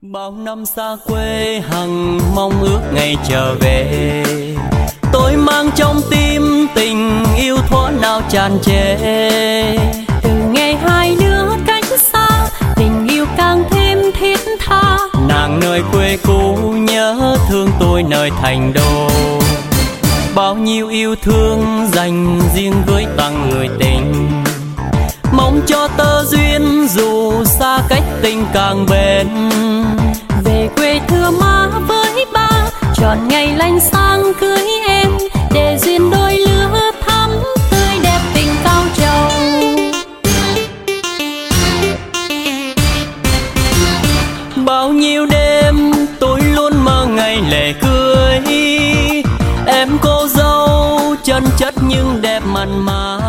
Bao năm xa quê hằng mong ước ngày trở về, tôi mang trong tim tình yêu thuở nào tràn trề. Từ ngày hai đứa cách xa, tình yêu càng thêm thiết tha. Nàng nơi quê cũ nhớ thương tôi nơi thành đô. Bao nhiêu yêu thương dành riêng với tặng người tình, mong cho tơ duyên dù xa cách tình càng bền. Về quê thưa má với ba, chọn ngày lành sang cưới em, để duyên đôi lứa thắm tươi đẹp tình cao trầu. Bao nhiêu đêm tôi luôn mơ ngày lễ cưới, em cô dâu chân chất nhưng đẹp mặn mà.